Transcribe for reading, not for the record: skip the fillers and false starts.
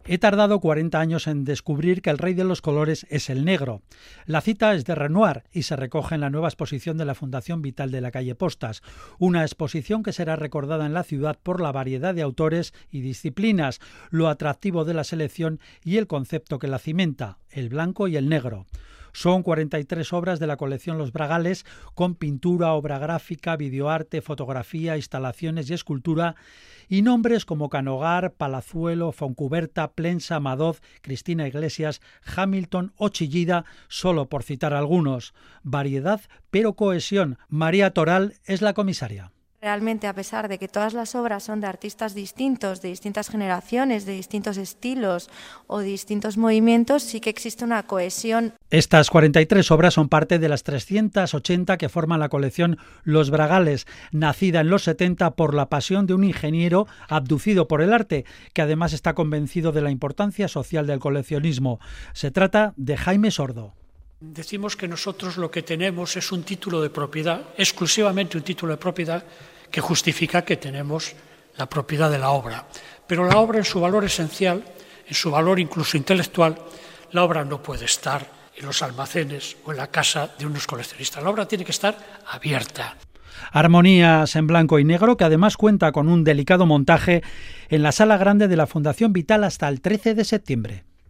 He tardado 40 años en descubrir que el rey de los colores es el negro. La cita es de Renoir y se recoge en la nueva exposición de la Fundación Vital de la calle Postas, una exposición que será recordada en la ciudad por la variedad de autores y disciplinas, lo atractivo de la selección y el concepto que la cimenta, el blanco y el negro. Son 43 obras de la colección Los Bragales, con pintura, obra gráfica, videoarte, fotografía, instalaciones y escultura, y nombres como Canogar, Palazuelo, Foncuberta, Plensa, Madoz, Cristina Iglesias, Hamilton o Chillida, solo por citar algunos. Variedad, pero cohesión. María Toral es la comisaria. Realmente, a pesar de que todas las obras son de artistas distintos, de distintas generaciones, de distintos estilos o distintos movimientos, sí que existe una cohesión. Estas 43 obras son parte de las 380 que forman la colección Los Bragales, nacida en los 70 por la pasión de un ingeniero abducido por el arte, que además está convencido de la importancia social del coleccionismo. Se trata de Jaime Sordo. Decimos que nosotros lo que tenemos es un título de propiedad, exclusivamente un título de propiedad, que justifica que tenemos la propiedad de la obra. Pero la obra, en su valor esencial, en su valor incluso intelectual, la obra no puede estar en los almacenes o en la casa de unos coleccionistas. La obra tiene que estar abierta. Armonías en blanco y negro, que además cuenta con un delicado montaje en la Sala Grande de la Fundación Vital hasta el 13 de septiembre.